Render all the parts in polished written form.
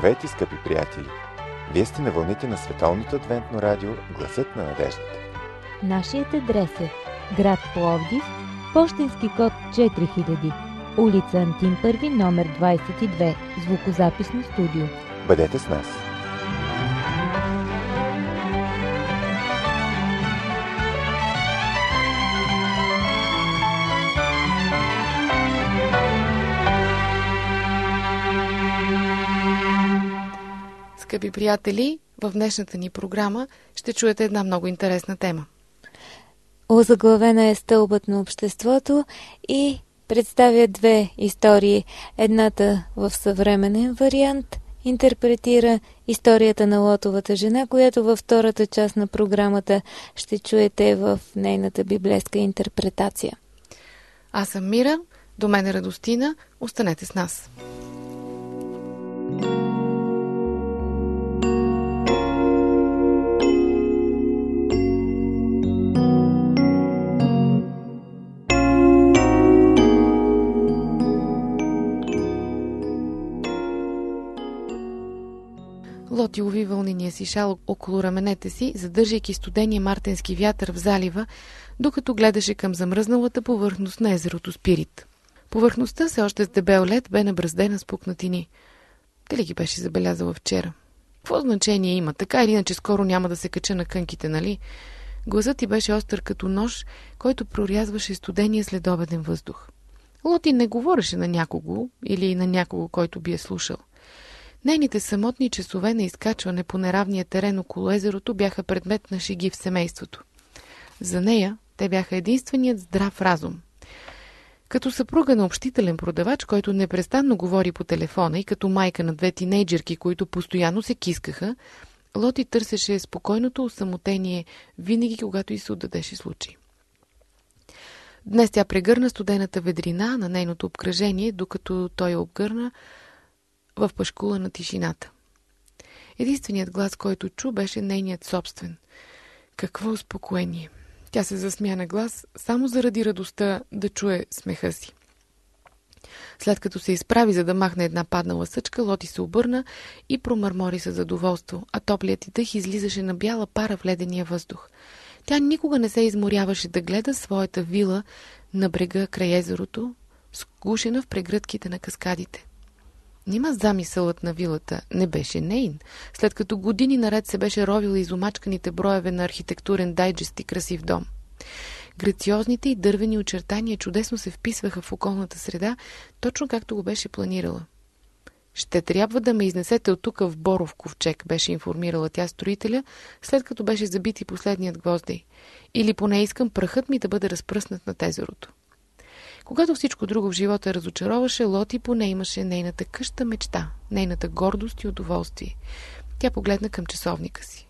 Здравейте, скъпи приятели! Вие сте на вълните на Световното адвентно радио Гласът на надеждата. Нашият адрес е град Пловдив, пощенски код 4000, улица Антим Първи, номер 22, звукозаписно студио. Бъдете с нас! Скъпи приятели, в днешната ни програма ще чуете една много интересна тема. Озаглавена е Стълбът на обществото и представя две истории. Едната в съвременен вариант интерпретира историята на Лотовата жена, която във втората част на програмата ще чуете в нейната библейска интерпретация. Аз съм Мира, до мен е Радостина, останете с нас. Лот лови вълнения си шал около раменете си, задържайки студения мартенски вятър в залива, докато гледаше към замръзналата повърхност на езерото Спирит. Повърхността, все още с дебел лед, бе набраздена с пукнатини. Дали ги беше забелязала вчера? Какво значение има? Така или иначе скоро няма да се кача на кънките, нали? Гласът ти беше остър като нож, който прорязваше студения следобеден въздух. Лоти не говореше на някого или на някого, който би я слушал. Нейните самотни часове на изкачване по неравния терен около езерото бяха предмет на шеги в семейството. За нея те бяха единственият здрав разум. Като съпруга на общителен продавач, който непрестанно говори по телефона, и като майка на две тинейджерки, които постоянно се кискаха, Лоти търсеше спокойното осамотение винаги, когато й се отдадеше случай. Днес тя прегърна студената ведрина на нейното обкръжение, докато той я обгърна в пашкула на тишината. Единственият глас, който чу, беше нейният собствен. Какво успокоение! Тя се засмя на глас, само заради радостта да чуе смеха си. След като се изправи, за да махне една паднала съчка, Лоти се обърна и промърмори със задоволство, а топлият й дъх излизаше на бяла пара в ледения въздух. Тя никога не се изморяваше да гледа своята вила на брега край езерото, сгушена в прегръдките на каскадите. Нима замисълът на вилата не беше нейн, след като години наред се беше ровила изомачканите броеве на архитектурен дайджест и красив дом. Грациозните и дървени очертания чудесно се вписваха в околната среда, точно както го беше планирала. «Ще трябва да ме изнесете от тук в боров ковчег», беше информирала тя строителя, след като беше забит и последният гвоздей. «Или поне искам прахът ми да бъде разпръснат над езерото». Когато всичко друго в живота разочароваше, Лоти поне имаше нейната къща мечта, нейната гордост и удоволствие. Тя погледна към часовника си.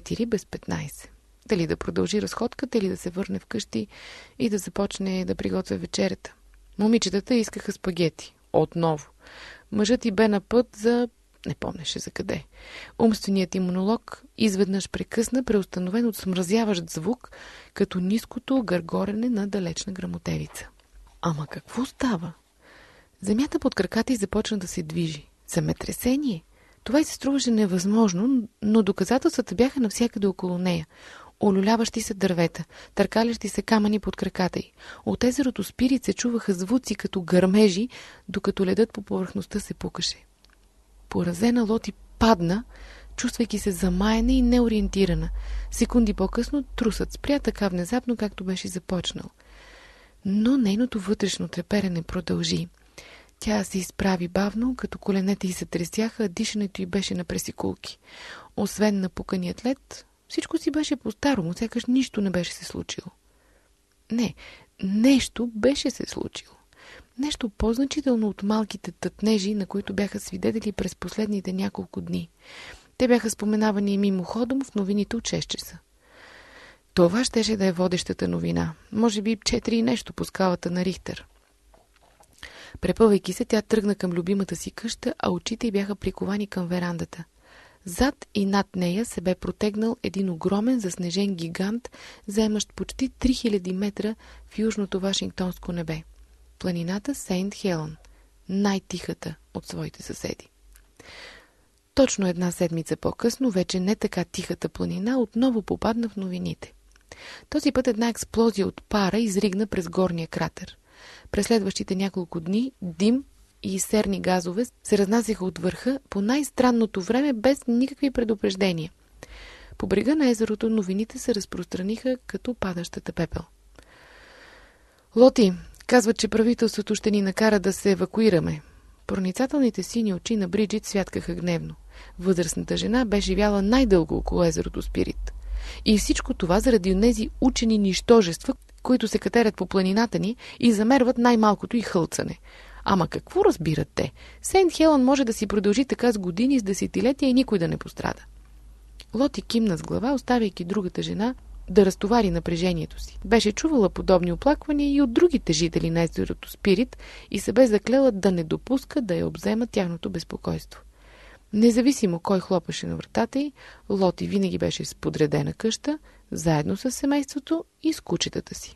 4:15. Дали да продължи разходката или да се върне вкъщи и да започне да приготвя вечерята. Момичетата искаха спагети. Отново. Мъжът й бе на път за... не помнеше за къде. Умственият им монолог изведнъж прекъсна, преустановен от смразяващ звук, като ниското гъргорене на далечна грамотевица. Ама какво става? Земята под краката й започна да се движи. Земетресение? Това й се струваше невъзможно, но доказателствата бяха навсякъде около нея. Олюляващи се дървета, търкалящи се камъни под краката й. От езерото Спирит се чуваха звуци като гърмежи, докато ледът по повърхността се пукаше. Поразена Лоти падна, чувствайки се замаяна и неориентирана. Секунди по-късно трусът спря така внезапно, както беше започнал. Но нейното вътрешно треперене продължи. Тя се изправи бавно, като коленете й се тресяха, а дишането й беше на пресикулки. Освен напуканият лед, всичко си беше по-старому, сякаш нищо не беше се случило. Не, нещо беше се случило. Нещо по-значително от малките тътнежи, на които бяха свидетели през последните няколко дни. Те бяха споменавани мимоходом в новините от 6 часа. Това щеше да е водещата новина. Може би 4 и нещо по скалата на Рихтер. Препъвайки се, тя тръгна към любимата си къща, а очите й бяха приковани към верандата. Зад и над нея се бе протегнал един огромен заснежен гигант, заемащ почти 3000 метра в южното Вашингтонско небе. Планината Сейнт Хелън, най-тихата от своите съседи. Точно една седмица по-късно, вече не така тихата планина отново попадна в новините. Този път една експлозия от пара изригна през горния кратер. През следващите няколко дни дим и серни газове се разнасяха от върха по най-странното време без никакви предупреждения. По брега на езерото новините се разпространиха като падащата пепел. Лоти, казват, че правителството ще ни накара да се евакуираме. Проницателните сини очи на Бриджит святкаха гневно. Възрастната жена бе живяла най-дълго около езерото Спирит. И всичко това заради онези учени нищожества, които се катерят по планината ни и замерват най-малкото и хълцане. Ама какво разбират те? Сейнт Хелън може да си продължи така с години, с десетилетия и никой да не пострада. Лоти кимна с глава, оставяйки другата жена да разтовари напрежението си. Беше чувала подобни оплаквания и от другите жители на езерото Спирит и се бе заклела да не допуска да я обзема тяхното безпокойство. Независимо кой хлопаше на вратата й, Лоти винаги беше с подредена къща, заедно с семейството и с кучетата си.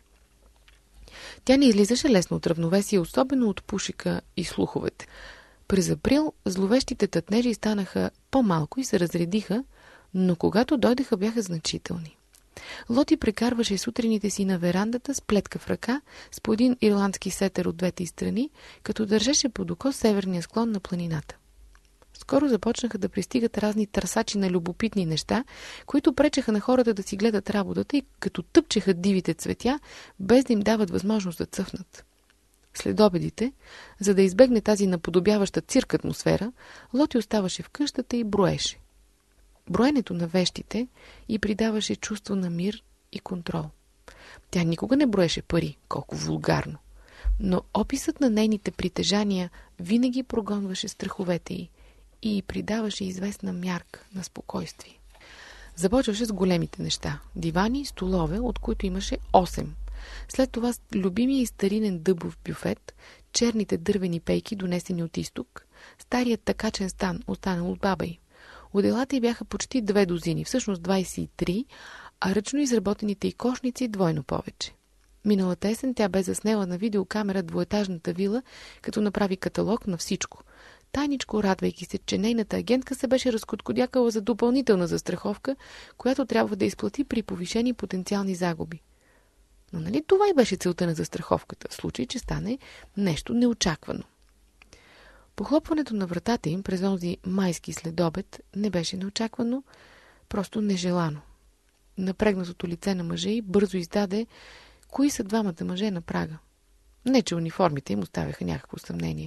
Тя не излизаше лесно от равновесие, особено от пушека и слуховете. През април зловещите тътнежи станаха по-малко и се разредиха, но когато дойдеха бяха значителни. Лоти прекарваше сутрините си на верандата с плетка в ръка, с по един ирландски сетер от двете страни, като държеше под око северния склон на планината. Скоро започнаха да пристигат разни търсачи на любопитни неща, които пречеха на хората да си гледат работата и като тъпчеха дивите цветя, без да им дават възможност да цъфнат. След обедите, за да избегне тази наподобяваща цирк атмосфера, Лоти оставаше в къщата и броеше. Броенето на вещите й придаваше чувство на мир и контрол. Тя никога не броеше пари, колко вулгарно. Но описът на нейните притежания винаги прогонваше страховете й и придаваше известна мярка на спокойствие. Започваше с големите неща. Дивани и столове, от които имаше 8. След това любимия и старинен дъбов бюфет, черните дървени пейки, донесени от изток, старият такачен стан, останал от баба й. Оделата й бяха почти 2 дузини, всъщност 23, а ръчно изработените й кошници двойно повече. Миналата есен тя бе заснела на видеокамера двоетажната вила, като направи каталог на всичко. Тайничко радвайки се, че нейната агентка се беше разкоткодякала за допълнителна застраховка, която трябва да изплати при повишени потенциални загуби. Но нали това и беше целта на застраховката, в случай, че стане нещо неочаквано. Похлопването на вратата им през онзи майски следобед не беше неочаквано, просто нежелано. Напрегнатото лице на мъжа й бързо издаде кои са двамата мъже на прага. Не, че униформите им оставяха някакво съмнение.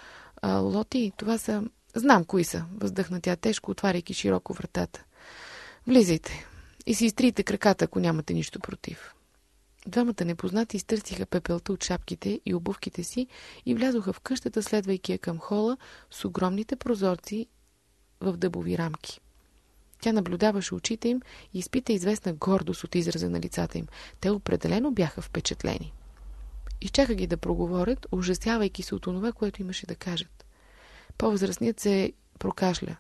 Лоти, това са... Знам кои са, въздъхна тя тежко, отваряйки широко вратата. Влизайте и си изтрийте краката, ако нямате нищо против. Двамата непознати изтърсиха пепелта от шапките и обувките си и влязоха в къщата, следвайки я към хола с огромните прозорци в дъбови рамки. Тя наблюдаваше очите им и изпита известна гордост от израза на лицата им. Те определено бяха впечатлени. Изчака ги да проговорят, ужасявайки се от онова, което имаше да кажат. По-възрастният се прокашля.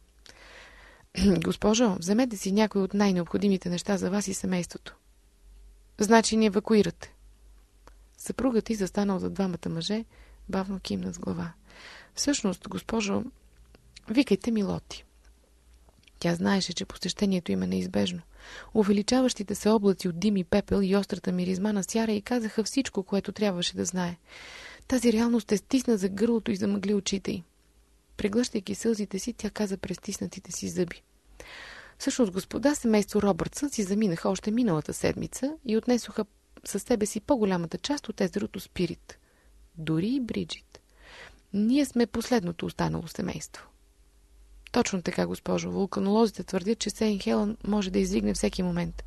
Госпожо, вземете си някои от най-необходимите неща за вас и семейството. Значи ни евакуирате. Съпругът й, застанал за двамата мъже, бавно кимна с глава. Всъщност, госпожо, викайте ми Лоти. Тя знаеше, че посещението им е неизбежно. Увеличаващите се облаци от дим и пепел и острата миризма на сяра й казаха всичко, което трябваше да знае. Тази реалност е стисна за гърлото и замъгли очите й. Преглъщайки сълзите си, тя каза през стиснатите си зъби. Всъщност, господа, семейство Робъртсън си заминаха още миналата седмица и отнесоха със себе си по-голямата част от езерото Спирит. Дори и Бриджит. Ние сме последното останало семейство. Точно така, госпожо. Вулканолозите твърдят, че Сейнт Хелън може да изригне всеки момент.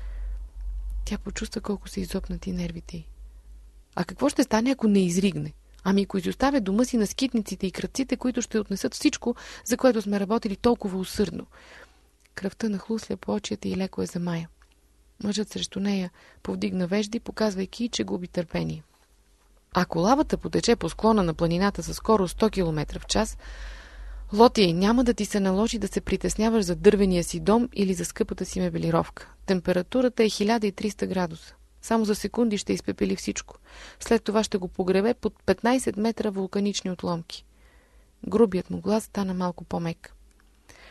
Тя почувства колко са изопнати нервите й. А какво ще стане, ако не изригне? Ами ако изоставя дома си на скитниците и крадците, които ще отнесат всичко, за което сме работили толкова усърдно. Кръвта нахлусля по очията и леко я замая. Мъжът срещу нея повдигна вежди, показвайки, че губи търпение. Ако лавата потече по склона на планината със скорост 100 км в час, Лоти, няма да ти се наложи да се притесняваш за дървения си дом или за скъпата си мебелировка. Температурата е 1300 градуса. Само за секунди ще изпепели всичко. След това ще го погребе под 15 метра вулканични отломки. Грубият му глас стана малко по-мек.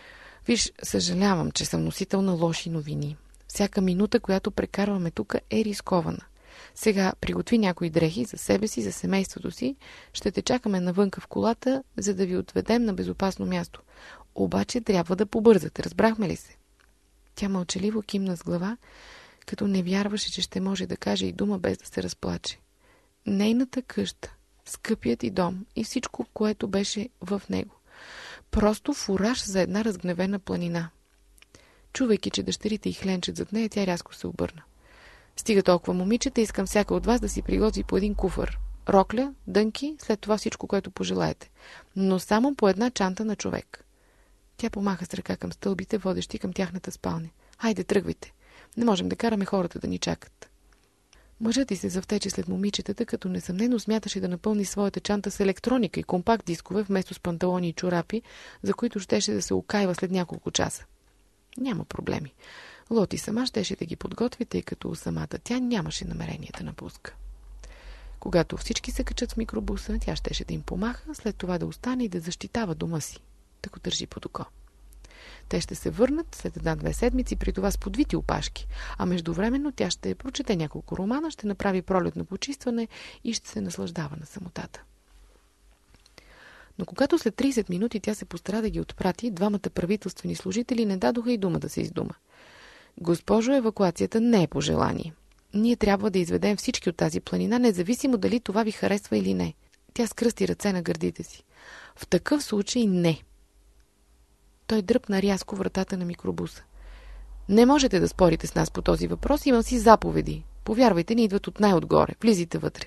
Виж, съжалявам, че съм носител на лоши новини. Всяка минута, която прекарваме тук, е рискована. Сега приготви някои дрехи за себе си, за семейството си. Ще те чакаме навънка в колата, за да ви отведем на безопасно място. Обаче трябва да побързате, разбрахме ли се? Тя мълчаливо кимна с глава, като не вярваше, че ще може да каже и дума без да се разплаче. Нейната къща, скъпият и дом и всичко, което беше в него. Просто фураж за една разгневена планина. Чувайки, че дъщерите й хленчат зад нея, тя рязко се обърна. Стига толкова, момичета, искам всяка от вас да си приготви по един куфър. Рокля, дънки, след това всичко, което пожелаете. Но само по една чанта на човек. Тя помаха с ръка към стълбите, водещи към тяхната спалня. Хайде, тръгвайте. Не можем да караме хората да ни чакат. Мъжът й се завтече след момичетата, като несъмнено смяташе да напълни своята чанта с електроника и компакт дискове, вместо с панталони и чорапи, за които щеше да се окайва след няколко часа. Няма проблеми. Лоти сама щеше да ги подготви, тъй като самата тя нямаше намерение да напуска. Когато всички се качат в микробуса, тя щеше да им помаха, след това да остане и да защитава дома си, да го държи под око. Те ще се върнат след 1-2 седмици, при това с подвити опашки, а междувременно тя ще прочете няколко романа, ще направи пролетно почистване и ще се наслаждава на самотата. Но когато след 30 минути тя се постара да ги отпрати, двамата правителствени служители не дадоха и дума да се издума. Госпожо, евакуацията не е по желание. Ние трябва да изведем всички от тази планина, независимо дали това ви харесва или не. Тя скръсти ръце на гърдите си. В такъв случай не. Той дръпна рязко вратата на микробуса. Не можете да спорите с нас по този въпрос, имам си заповеди. Повярвайте, ни идват от най-отгоре. Влизайте вътре.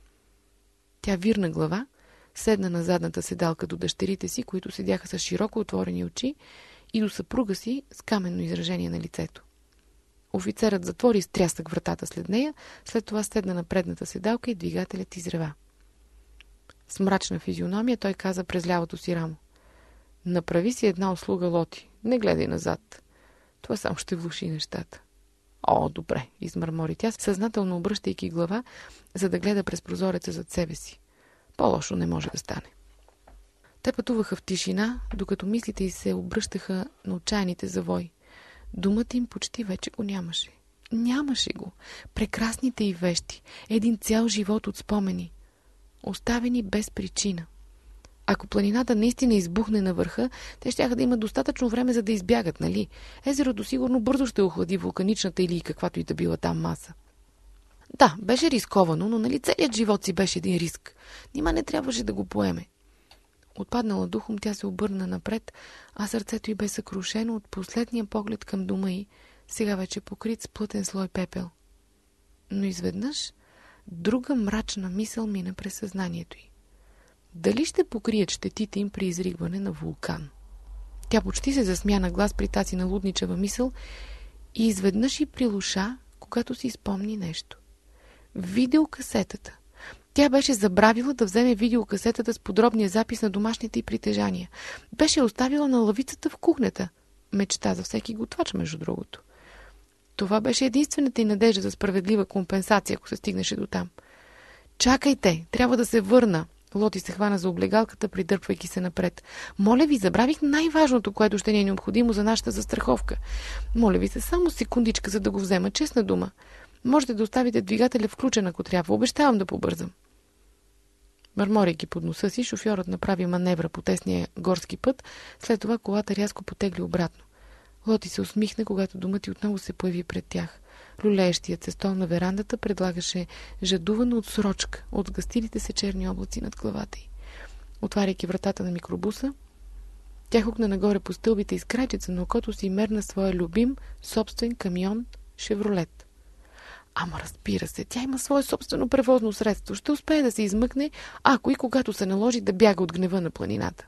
Тя вирна глава, седна на задната седалка до дъщерите си, които седяха с широко отворени очи, и до съпруга си с каменно изражение на лицето. Офицерът затвори с трясък вратата след нея, след това седна на предната седалка и двигателят изрева. С мрачна физиономия той каза през лявото си рамо: направи си една услуга, Лоти. Не гледай назад. Това само ще влоши нещата. О, добре, измърмори тя, съзнателно обръщайки глава, за да гледа през прозореца зад себе си. По-лошо не може да стане. Те пътуваха в тишина, докато мислите й се обръщаха на отчаяните завои. Думът им почти вече го нямаше. Нямаше го. Прекрасните й вещи. Един цял живот от спомени. Оставени без причина. Ако планината наистина избухне на върха, те щяха да имат достатъчно време, за да избягат, нали? Езерото сигурно бързо ще охлади вулканичната или каквато и да била там маса. Да, беше рисковано, но нали целият живот си беше един риск. Нима не трябваше да го поеме. Отпаднала духом, тя се обърна напред, а сърцето й бе съкрушено от последния поглед към дома й, сега вече покрит с плътен слой пепел. Но изведнъж друга мрачна мисъл мина през съзнанието й. Дали ще покрият щетите им при изригване на вулкан? Тя почти се засмя на глас при тази налудничава мисъл и изведнъж й прилуша, когато си спомни нещо. Видеокасетата. Тя беше забравила да вземе видеокасетата с подробния запис на домашните й притежания. Беше оставила на лавицата в кухнята. Мечта за всеки готвач, между другото. Това беше единствената й надежда за справедлива компенсация, ако се стигнеше до там. Чакайте, трябва да се върна. Лоти се хвана за облегалката, придърпвайки се напред. Моля ви, забравих най-важното, което ще ни е необходимо за нашата застраховка. Моля ви се, само секундичка, за да го взема, честна дума. Можете да оставите двигателя включен, ако трябва. Обещавам да побързам. Мърморейки под носа си, шофьорът направи маневра по тесния горски път, след това колата рязко потегли обратно. Лоти се усмихна, когато думът й отново се появи пред тях. Люлеещият се стол на верандата предлагаше жадувана отсрочка от сгъстилите се черни облаци над главата й. Отваряйки вратата на микробуса, тя хукна нагоре по стълбите и с крайчеца на окото си мерна своя любим собствен камион Шевролет. Ама разбира се, тя има свое собствено превозно средство. Ще успее да се измъкне, ако и когато се наложи да бяга от гнева на планината.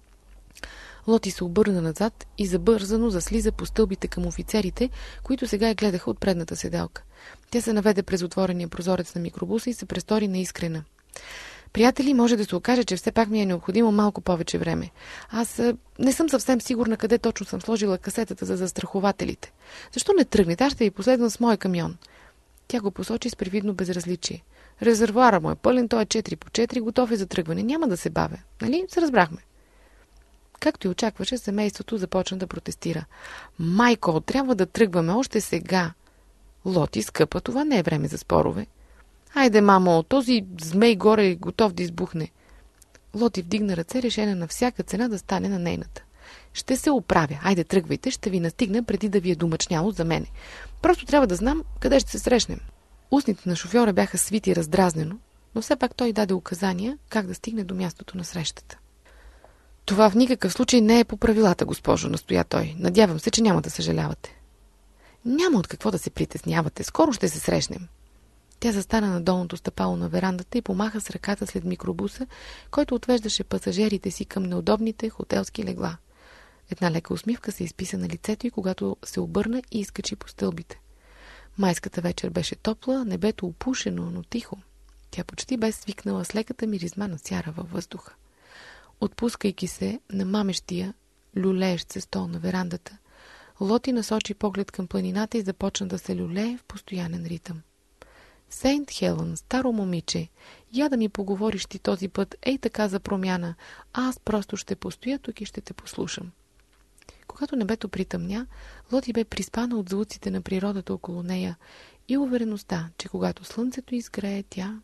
Лоти се обърна назад и забързано заслиза по стълбите към офицерите, които сега я гледаха от предната седалка. Тя се наведе през отворения прозорец на микробуса и се престори неискрена. Приятели, може да се окаже, че все пак ми е необходимо малко повече време. Аз не съм съвсем сигурна къде точно съм сложила касетата за застрахователите. Защо не тръгнете? Аз ще ви последвам с моя камион. Тя го посочи с привидно безразличие. Резервуара му е пълен, той е 4x4, готов е за тръгване. Няма да се бавя. Нали? Се разбрахме. Както и очакваше, семейството започна да протестира. Майко, трябва да тръгваме още сега. Лоти, скъпа, това не е време за спорове. Айде, мамо, този змей горе е готов да избухне. Лоти вдигна ръце, решена на всяка цена да стане на нейната. Ще се оправя. Айде, тръгвайте, ще ви настигна преди да ви е домъчняло за мене. Просто трябва да знам къде ще се срещнем. Устните на шофьора бяха свити раздразнено, но все пак той даде указания как да стигне до мястото на срещата. Това в никакъв случай не е по правилата, госпожо, настоя той. Надявам се, че няма да съжалявате. Няма от какво да се притеснявате. Скоро ще се срещнем. Тя застана на долното стъпало на верандата и помаха с ръката след микробуса, който отвеждаше пасажирите си към неудобните хотелски легла. Една лека усмивка се изписа на лицето й, когато се обърна и изкачи по стълбите. Майската вечер беше топла, небето опушено, но тихо. Тя почти бе свикнала с леката миризма на сяра във въздуха. Отпускайки се на мамещия, люлеещ се стол на верандата, Лоти насочи поглед към планината и започна да се люлее в постоянен ритъм. Сейнт Хелън, старо момиче, я да ми поговориш ти този път, ей така за промяна, а аз просто ще постоя тук и ще те послушам. Когато небето притъмня, Лоти бе приспана от звуците на природата около нея и увереността, че когато слънцето изгрее, тя...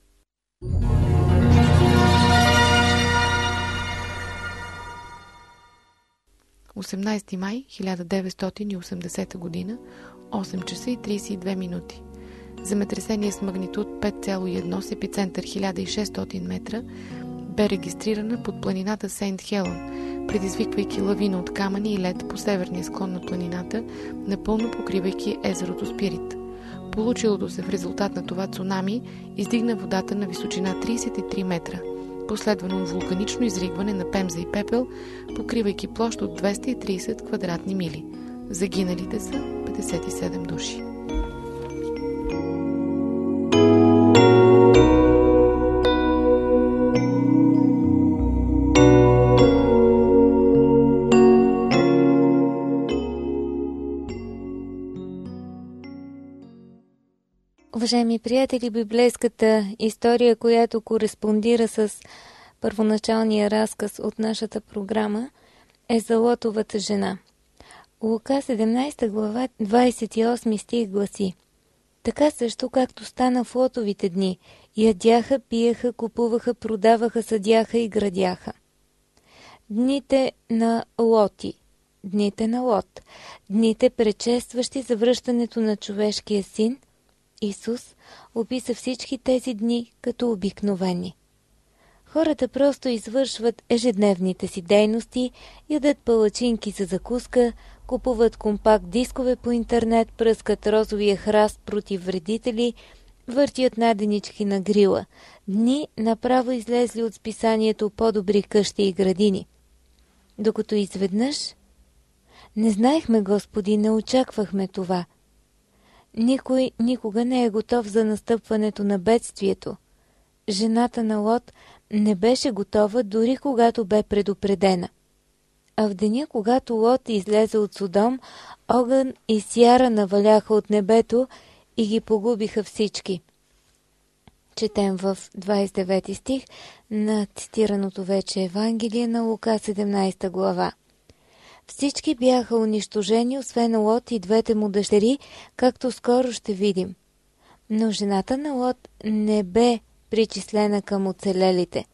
– 18 май 1980 година, 8 часа и 32 минути. Земетресение с магнитуд 5,1 с епицентър 1600 метра бе регистрирана под планината Сейнт Хелън, предизвиквайки лавина от камъни и лед по северния склон на планината, напълно покривайки езерото Спирит. Получилото се в резултат на това цунами издигна водата на височина 33 метра, последвано от вулканично изригване на пемза и пепел, покривайки площ от 230 квадратни мили. Загиналите са 57 души. Уважаеми приятели, библейската история, която кореспондира с първоначалния разказ от нашата програма, е за Лотовата жена. Лука 17 глава 28 стих гласи: така също както стана в Лотовите дни, ядяха, пиеха, купуваха, продаваха, съдяха и градяха. Дните на Лоти, дните на Лот, дните предшестващи завръщането на човешкия син, Исус описа всички тези дни като обикновени. Хората просто извършват ежедневните си дейности, ядат палачинки за закуска, купуват компакт дискове по интернет, пръскат розовия храст против вредители, въртят наденички на грила. Дни направо излезли от списанието по-добри къщи и градини. Докато изведнъж: не знаехме, Господи, не очаквахме това. Никой никога не е готов за настъпването на бедствието. Жената на Лот не беше готова, дори когато бе предупредена. А в деня, когато Лот излезе от Содом, огън и сяра наваляха от небето и ги погубиха всички. Четем в 29 стих на цитираното вече Евангелие на Лука 17 глава. Всички бяха унищожени, освен Лот и двете му дъщери, както скоро ще видим. Но жената на Лот не бе причислена към оцелелите.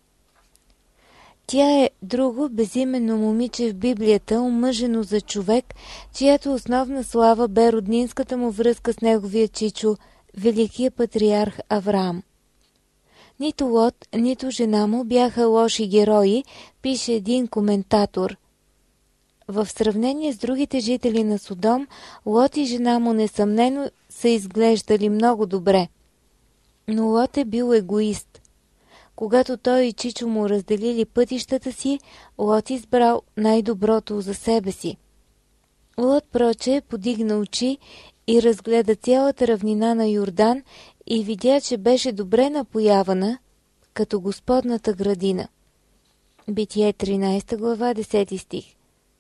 Тя е друго безименно момиче в Библията, омъжено за човек, чиято основна слава бе роднинската му връзка с неговия чичо, великия патриарх Авраам. Нито Лот, нито жена му бяха лоши герои, пише един коментатор. В сравнение с другите жители на Содом, Лот и жена му несъмнено са изглеждали много добре. Но Лот е бил егоист. Когато той и чичо му разделили пътищата си, Лот избрал най-доброто за себе си. Лот проче подигна очи и разгледа цялата равнина на Йордан и видя, че беше добре напоявана, като Господната градина. Битие 13 глава 10 стих.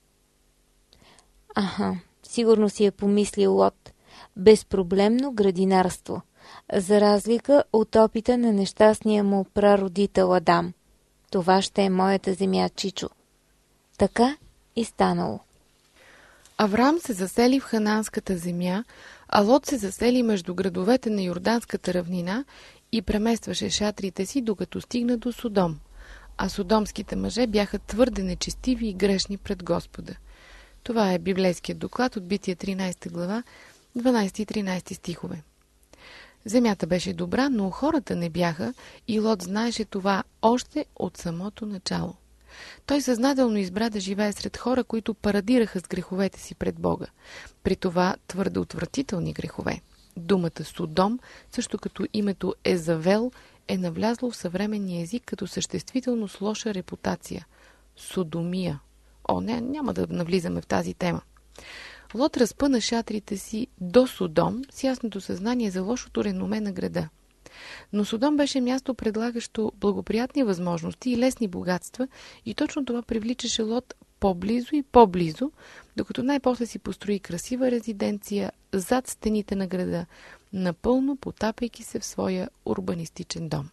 Сигурно си е помислил Лот. Безпроблемно градинарство, за разлика от опита на нещастния му прародител Адам. Това ще е моята земя, чичо. Така и станало. Аврам се засели в Хананската земя, а Лот се засели между градовете на Йорданската равнина и преместваше шатрите си, докато стигна до Содом. А содомските мъже бяха твърде нечестиви и грешни пред Господа. Това е библейският доклад от Битие 13 глава, 12 и 13 стихове. Земята беше добра, но хората не бяха и Лот знаеше това още от самото начало. Той съзнателно избра да живее сред хора, които парадираха с греховете си пред Бога. При това твърде отвратителни грехове. Думата Содом, също като името Езавел, е навлязло в съвременния език като съществително с лоша репутация. Содомия. Няма да навлизаме в тази тема. Лот разпъна шатрите си до Содом с ясното съзнание за лошото реноме на града. Но Содом беше място, предлагащо благоприятни възможности и лесни богатства, и точно това привличаше Лот по-близо и по-близо, докато най-после си построи красива резиденция зад стените на града, напълно потапяйки се в своя урбанистичен дом.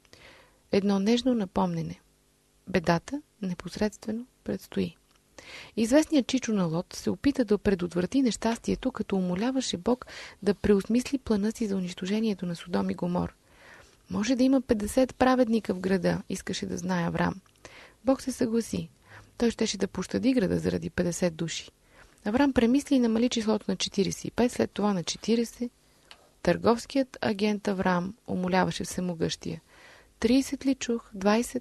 Едно нежно напомнене. Бедата непосредствено предстои. Известният чичо на Лот се опита да предотврати нещастието, като умоляваше Бог да преосмисли плана си за унищожението на Содом и Гомор. Може да има 50 праведника в града, искаше да знае Аврам. Бог се съгласи. Той щеше да пощади града заради 50 души. Аврам премисли и намали числото на 45, след това на 40. Търговският агент Аврам умоляваше всемогъщия. 30 ли чух? 20?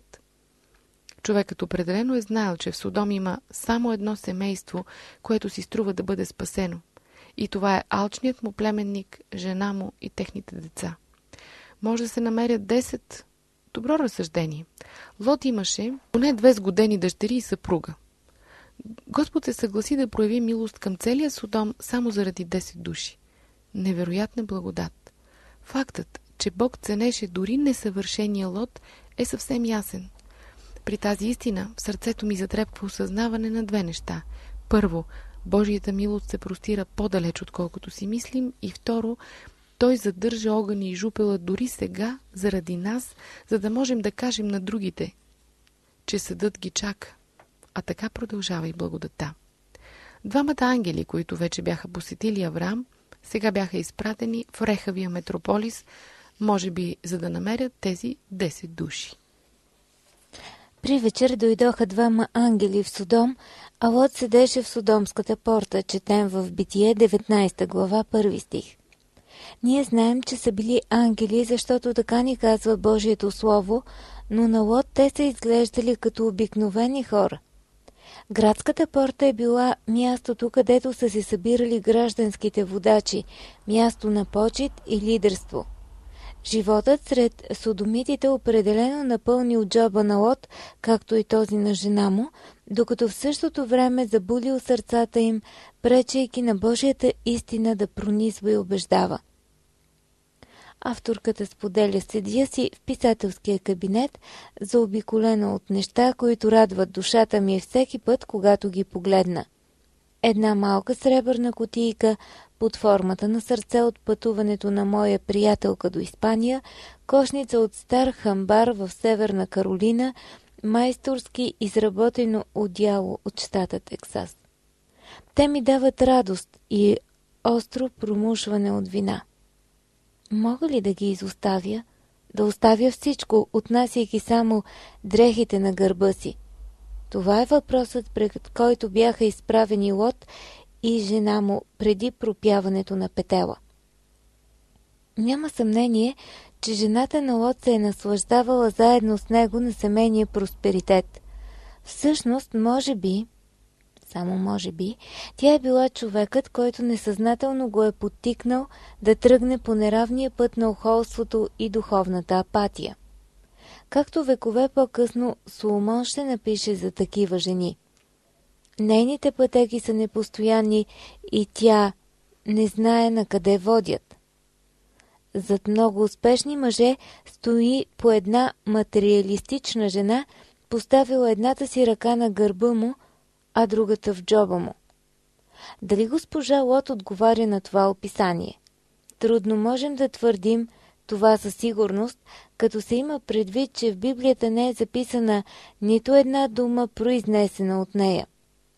Човекът определено е знаел, че в Содом има само едно семейство, което си струва да бъде спасено. И това е алчният му племенник, жена му и техните деца. Може да се намерят 10. Добро разсъждение. Лот имаше поне 2 сгодени дъщери и съпруга. Господ се съгласи да прояви милост към целия Содом само заради 10 души. Невероятна благодат. Фактът, че Бог ценеше дори несъвършения Лот, е съвсем ясен. При тази истина в сърцето ми затрепва осъзнаване на 2 неща. Първо, Божията милост се простира по-далеч, отколкото си мислим, и второ, Той задържа огъня и жупела дори сега, заради нас, за да можем да кажем на другите, че съдът ги чака. А така продължава и благодата. 2 ангели, които вече бяха посетили Авраам, сега бяха изпратени в Рехавия метрополис, може би за да намерят тези 10 души. При вечер дойдоха 2 ангели в Содом, а Лот седеше в Содомската порта, четем в Битие 19 глава 1 стих. Ние знаем, че са били ангели, защото така ни казва Божието Слово, но на Лот те са изглеждали като обикновени хора. Градската порта е била мястото, където са се събирали гражданските водачи, място на почит и лидерство. Животът сред содомитите определено напълнил джоба на Лот, както и този на жена му, докато в същото време забулил сърцата им, пречейки на Божията истина да пронизва и убеждава. Авторката споделя седя си в писателския кабинет, заобиколена от неща, които радват душата ми всеки път, когато ги погледна. Една малка сребърна кутийка под формата на сърце от пътуването на моя приятелка до Испания, кошница от стар хамбар в Северна Каролина, майсторски изработено одеяло от щата Тексас. Те ми дават радост и остро промушване от вина. Мога ли да ги изоставя? Да оставя всичко, отнасяйки само дрехите на гърба си? Това е въпросът, пред който бяха изправени Лот и жена му преди пропяването на петела. Няма съмнение, че жената на Лот се е наслаждавала заедно с него на семейния просперитет. Всъщност, може би, само може би, тя е била човекът, който несъзнателно го е подтикнал да тръгне по неравния път на охолството и духовната апатия. Както векове по-късно Соломон ще напише за такива жени. Нейните пътеки са непостоянни и тя не знае на къде водят. Зад много успешни мъже стои по една материалистична жена, поставила едната си ръка на гърба му, а другата в джоба му. Дали госпожа Лот отговаря на това описание? Трудно можем да твърдим, това със сигурност, като се има предвид, че в Библията не е записана нито една дума, произнесена от нея.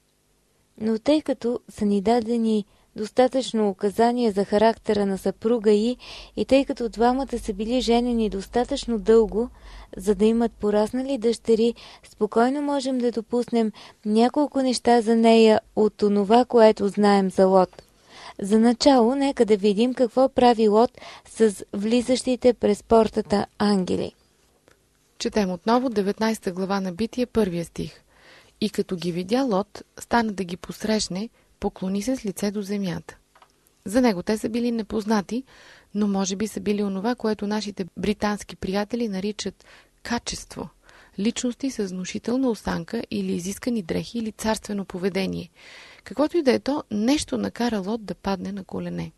Но тъй като са ни дадени достатъчно указания за характера на съпруга и тъй като двамата са били женени достатъчно дълго, за да имат пораснали дъщери, спокойно можем да допуснем няколко неща за нея от онова, което знаем за Лот. За начало, нека да видим какво прави Лот с влизащите през портата ангели. Четем отново 19 глава на Битие, 1 стих. И като ги видя Лот, стана да ги посрещне, поклони се с лице до земята. За него те са били непознати, но може би са били онова, което нашите британски приятели наричат качество. Личности с внушителна осанка или изискани дрехи или царствено поведение. Каквото и да е то, нещо накара Лот да падне на колене.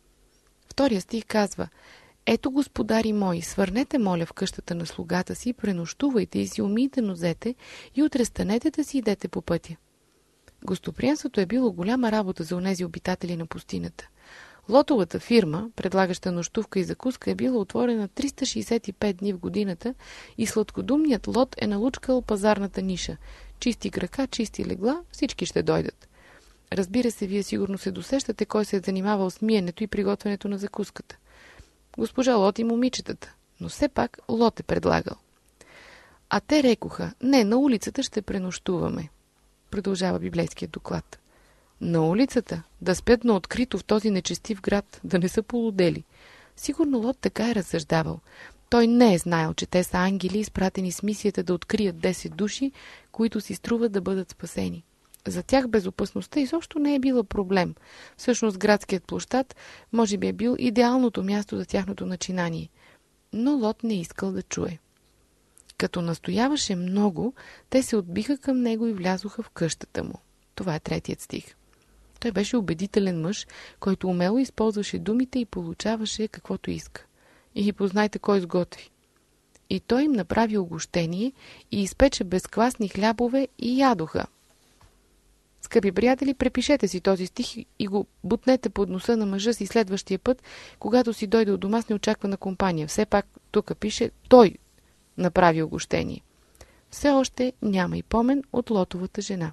2 стих казва: ето, господари мои, свърнете, моля, в къщата на слугата си, пренощувайте и си умийте нозете и утре станете да си идете по пътя. Гостоприемството е било голяма работа за онези обитатели на пустинята. Лотовата фирма, предлагаща нощувка и закуска, е била отворена 365 дни в годината и сладкодумният Лот е налучкал пазарната ниша. Чисти крака, чисти легла, всички ще дойдат. Разбира се, вие сигурно се досещате кой се е занимавал с миенето и приготвянето на закуската. Госпожа Лот и момичетата, но все пак Лот е предлагал. А те рекоха: не, на улицата ще пренощуваме. Продължава библейският доклад. На улицата? Да спят на открито в този нечестив град, да не са полудели. Сигурно Лот така е разсъждавал. Той не е знаел, че те са ангели, изпратени с мисията да открият 10 души, които си струват да бъдат спасени. За тях безопасността изобщо не е била проблем. Всъщност градският площад може би е бил идеалното място за тяхното начинание. Но Лот не искал да чуе. Като настояваше много, те се отбиха към него и влязоха в къщата му. Това е 3 стих. Той беше убедителен мъж, който умело използваше думите и получаваше каквото иска. И познайте кой сготви. И той им направи угощение и изпече безквасни хлябове и ядоха. Скъпи приятели, препишете си този стих и го бутнете под носа на мъжа си следващия път, когато си дойде от дома с неочаквана компания. Все пак тук пише: той направи угощение. Все още няма и помен от Лотовата жена.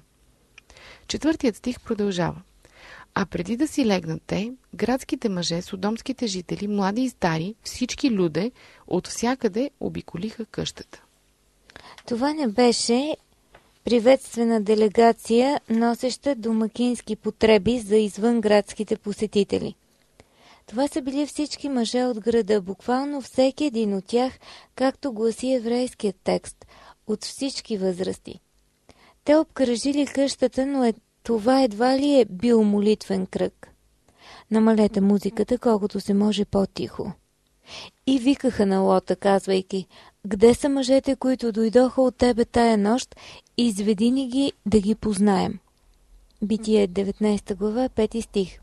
4 стих продължава. А преди да си легнат те, градските мъже, содомските жители, млади и стари, всички люде, от всякъде обиколиха къщата. Това не беше приветствена делегация, носеща домакински потреби за извънградските посетители. Това са били всички мъже от града, буквално всеки един от тях, както гласи еврейският текст, от всички възрасти. Те обкръжили къщата, но това едва ли е бил молитвен кръг. Намалете музиката, колкото се може по-тихо. И викаха на Лота, казвайки: где са мъжете, които дойдоха от тебе тая нощ, изведи ни ги да ги познаем. Битие 19 глава, 5 стих.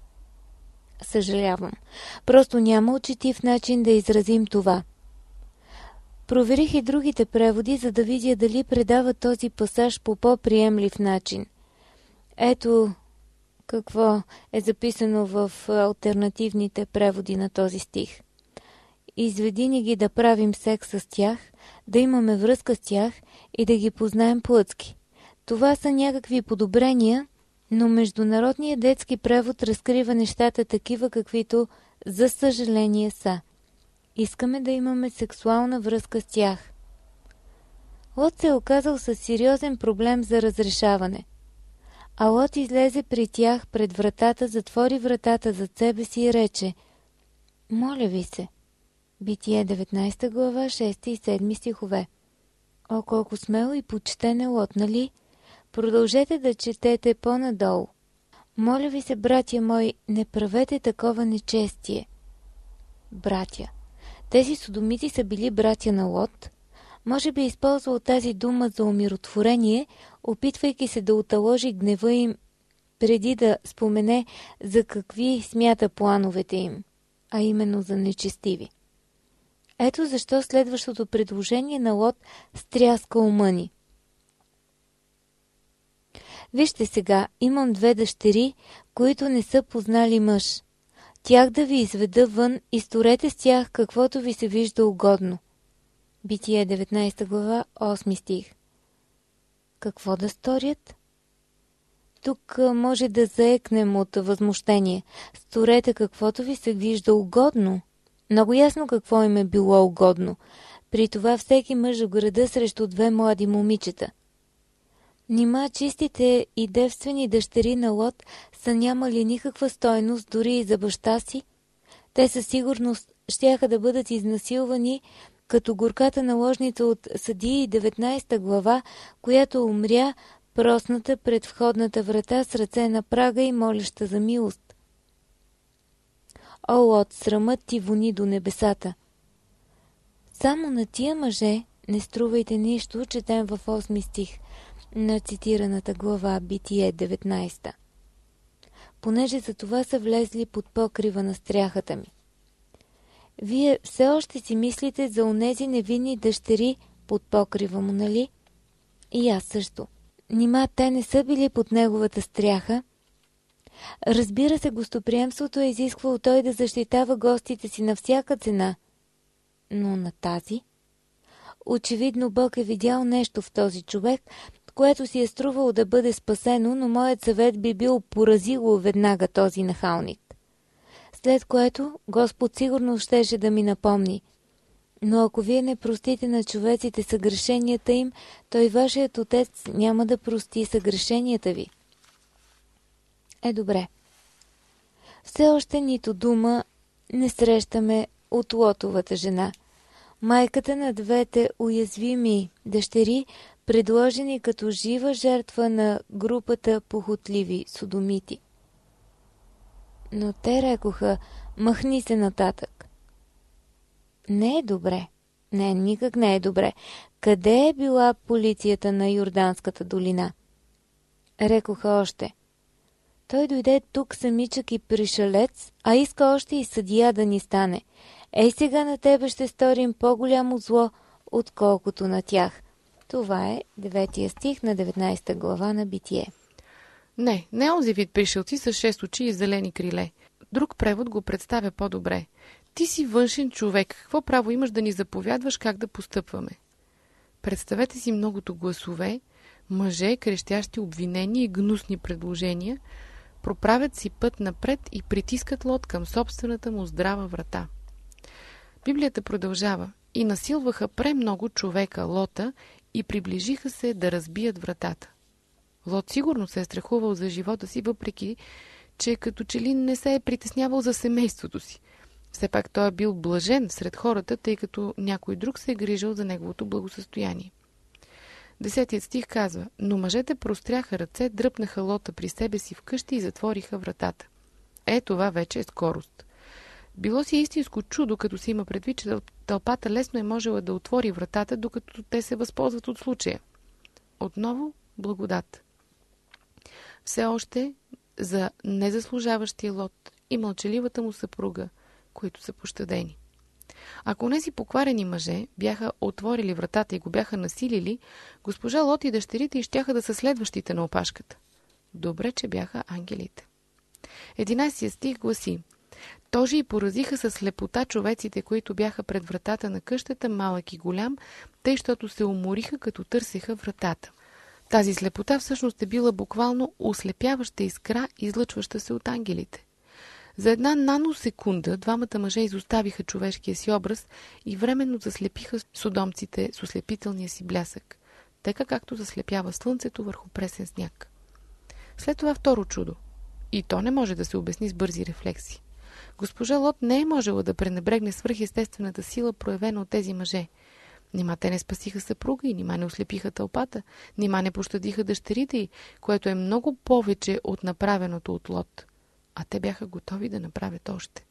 Съжалявам. Просто няма учтив начин да изразим това. Проверих и другите преводи, за да видя дали предават този пасаж по по-приемлив начин. Ето какво е записано в алтернативните преводи на този стих. Изведи ни ги да правим секс с тях, да имаме връзка с тях и да ги познаем плътски. Това са някакви подобрения, но международният детски превод разкрива нещата такива, каквито за съжаление са. Искаме да имаме сексуална връзка с тях. Лот се е оказал със сериозен проблем за разрешаване. А Лот излезе при тях пред вратата, затвори вратата зад себе си и рече: моля ви се. Битие 19 глава, 6 и 7 стихове. О, колко смело и почтен е Лот, нали? Продължете да четете по-надолу. Моля ви се, братя мои, не правете такова нечестие. Братя. Тези содомити са били братя на Лот. Може би използвал тази дума за умиротворение, опитвайки се да уталожи гнева им, преди да спомене за какви смята плановете им, а именно за нечестиви. Ето защо следващото предложение на Лот стряска ума ни. Вижте сега, имам 2 дъщери, които не са познали мъж. тях да ви изведа вън и сторете с тях каквото ви се вижда угодно. Битие 19 глава, 8 стих. Какво да сторят? Тук може да заекнем от възмущение. Сторете каквото ви се вижда угодно. Много ясно какво им е било угодно. При това всеки мъж в града срещу 2 млади момичета. Нима чистите и девствени дъщери на Лот са нямали никаква стойност дори и за баща си? Те със сигурност щяха да бъдат изнасилвани като горката наложница от Съдии 19 глава, която умря просната пред входната врата с ръце на прага и молеща за милост. О, Лот, срамът ти вони до небесата. Само на тия мъже не струвайте нищо, четем в 8 стих на цитираната глава Битие 19. Понеже за това са влезли под покрива на стряхата ми. Вие все още си мислите за онези невинни дъщери под покрива му, нали? И аз също. Нима те не са били под неговата стряха? Разбира се, гостоприемството е изисквало той да защитава гостите си на всяка цена. Но на тази? Очевидно Бог е видял нещо в този човек, което си е струвало да бъде спасено, но моят съвет би бил поразило веднага този нахалник. След което Господ сигурно щеше да ми напомни: но ако вие не простите на човеците съгрешенията им, той вашият Отец няма да прости съгрешенията ви. Добре. Все още нито дума не срещаме от Лотовата жена, майката на 2 уязвими дъщери, предложени като жива жертва на групата похотливи содомити. Но те рекоха: махни се нататък. Не е добре. Не, никак не е добре. Къде е била полицията на Йорданската долина? Рекоха още: той дойде тук самичък и пришелец, а иска още и съдия да ни стане. Ей, сега на тебе ще сторим по-голямо зло, отколкото на тях. Това е 9 стих на 19 глава на Битие. Не онзи вид пришелци с 6 очи и зелени криле. Друг превод го представя по-добре. Ти си външен човек. Какво право имаш да ни заповядваш как да постъпваме? Представете си многото гласове, мъже, крещящи обвинения и гнусни предложения, проправят си път напред и притискат Лот към собствената му здрава врата. Библията продължава: и насилваха премного човека Лота и приближиха се да разбият вратата. Лот сигурно се е страхувал за живота си, въпреки че като че ли не се е притеснявал за семейството си. Все пак той е бил блажен сред хората, тъй като някой друг се е грижил за неговото благосъстояние. 10 стих казва: но мъжете простряха ръце, дръпнаха Лота при себе си вкъщи и затвориха вратата. Това вече е скорост. Било си истинско чудо, като се има предвид, че тълпата лесно е можела да отвори вратата, докато те се възползват от случая. Отново благодат. Все още за незаслужаващия Лот и мълчаливата му съпруга, които са пощадени. Ако онези покварени мъже бяха отворили вратата и го бяха насилили, госпожа Лот и дъщерите щяха да са следващите на опашката. Добре, че бяха ангелите. 11 стих гласи: тожи и поразиха със слепота човеците, които бяха пред вратата на къщата, малък и голям, тъй, щото се умориха, като търсеха вратата. Тази слепота всъщност е била буквално ослепяваща искра, излъчваща се от ангелите. За една наносекунда двамата мъже изоставиха човешкия си образ и временно заслепиха содомците с ослепителния си блясък, така както заслепява слънцето върху пресен сняг. След това второ чудо. И то не може да се обясни с бързи рефлекси. Госпожа Лот не е можела да пренебрегне свръхестествената сила, проявена от тези мъже. Нима те не спасиха съпруга и нима не ослепиха тълпата, нима не пощадиха дъщерите й, което е много повече от направеното от Лот. А те бяха готови да направят още.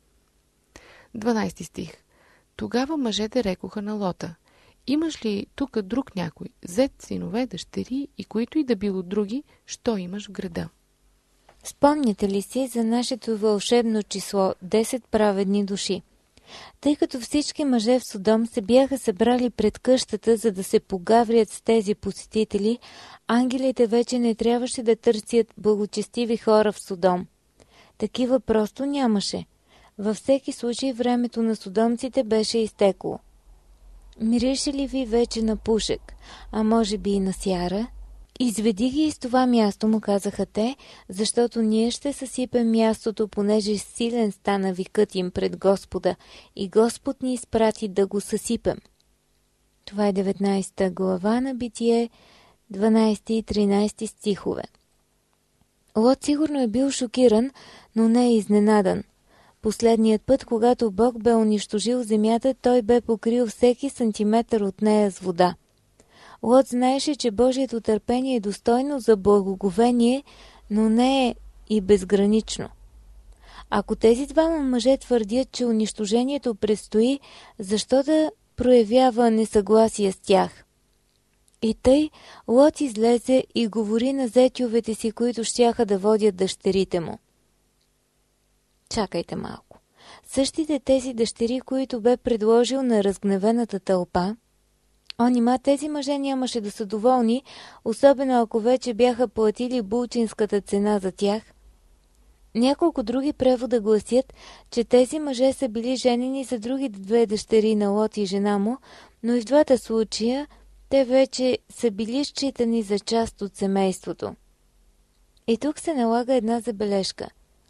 12 стих. Тогава мъжете рекоха на Лота: имаш ли тук друг някой, зет, синове, дъщери и които и да било други, що имаш в града? Спомняте ли си за нашето вълшебно число 10 праведни души? Тъй като всички мъже в Содом се бяха събрали пред къщата, за да се погаврят с тези посетители, ангелите вече не трябваше да търсят благочестиви хора в Содом. Такива просто нямаше. Във всеки случай времето на содомците беше изтекло. Мирише ли ви вече на пушек, а може би и на сяра? Изведи ги из това място, му казаха те, защото ние ще съсипем мястото, понеже силен стана викът им пред Господа и Господ ни изпрати да го съсипем. Това е 19 глава на Битие, 12 и 13 стихове. Лот сигурно е бил шокиран, но не е изненадан. Последният път, когато Бог бе унищожил земята, той бе покрил всеки сантиметър от нея с вода. Лот знаеше, че Божието търпение е достойно за благоговение, но не е и безгранично. Ако тези двама мъже твърдят, че унищожението предстои, защо да проявява несъгласие с тях? И тъй Лот излезе и говори на зетьовете си, които щяха да водят дъщерите му. Чакайте малко. Същите тези дъщери, които бе предложил на разгневената тълпа, нима тези мъже нямаше да са доволни, особено ако вече бяха платили булчинската цена за тях. Няколко други превода гласят, че тези мъже са били женени за други две дъщери на Лот и жена му, но и в двата случая те вече са били считани за част от семейството. И тук се налага една забележка.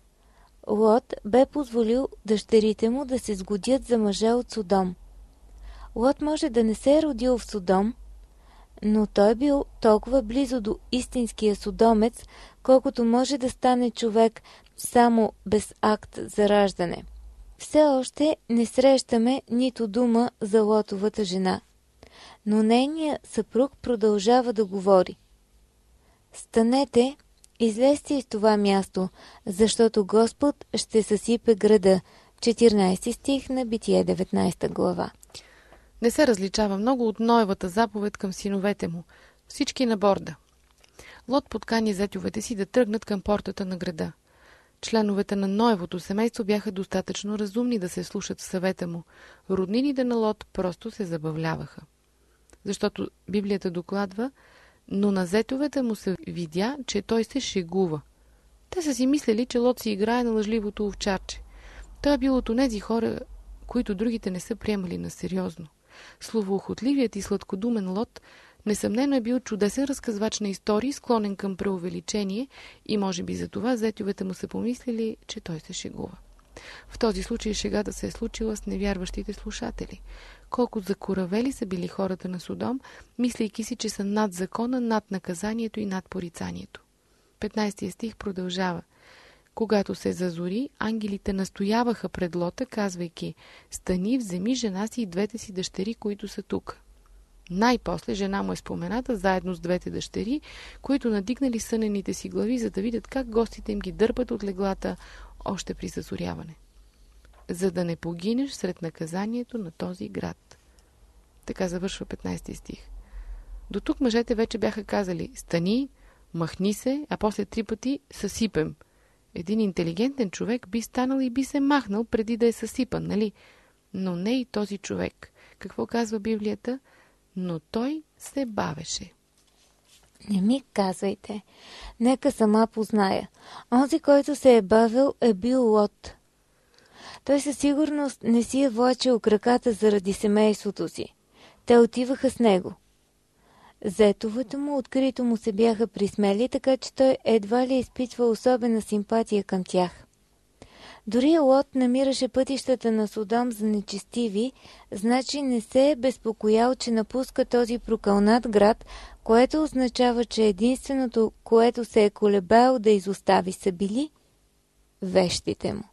Лот бе позволил дъщерите му да се сгодят за мъже от Содом. Лот може да не се е родил в Содом, но той бил толкова близо до истинския содомец, колкото може да стане човек само без акт за раждане. Все още не срещаме нито дума за Лотовата жена, но нейният съпруг продължава да говори. Станете, излезте из това място, защото Господ ще съсипе града. 14 стих на Битие 19 глава. Не се различава много от Ноевата заповед към синовете му. Всички на борда. Лот подкани зетьовете си да тръгнат към портата на града. Членовете на Ноевото семейство бяха достатъчно разумни да се слушат в съвета му. Роднините на Лот просто се забавляваха. Защото Библията докладва, но на зетовете му се видя, че той се шегува. Те са си мислели, че Лот си играе на лъжливото овчарче. Той е бил от онези хора, които другите не са приемали на сериозно. Словоохотливият и сладкодумен Лот несъмнено е бил чудесен разказвач на истории, склонен към преувеличение и може би за това зетовете му са помислили, че той се шегува. В този случай шегата се е случила с невярващите слушатели. Колко закоравели са били хората на Содом, мислейки си, че са над закона, над наказанието и над порицанието. 15 стих продължава. Когато се зазори, ангелите настояваха пред Лота, казвайки: «Стани, вземи жена си и двете си дъщери, които са тук». Най-после жена му е спомената, заедно с двете дъщери, които надигнали сънените си глави, за да видят как гостите им ги дърпат от леглата още при зазоряване. За да не погинеш сред наказанието на този град. Така завършва 15 стих. До тук мъжете вече бяха казали: «Стани, махни се, а после 3 пъти съсипем». Един интелигентен човек би станал и би се махнал преди да е съсипан, нали? Но не и този човек. Какво казва Библията? Но той се бавеше. Не ми казвайте. Нека сама позная. Онзи, който се е бавил, е бил Лот. Той със сигурност не си е влачил краката заради семейството си. Те отиваха с него. Зетовете му открито му се бяха присмели, така че той едва ли изпитва особена симпатия към тях. Дори Лот намираше пътищата на Содом за нечестиви, значи не се е безпокоял, че напуска този прокълнат град, което означава, че единственото, което се е колебал да изостави, са били вещите му.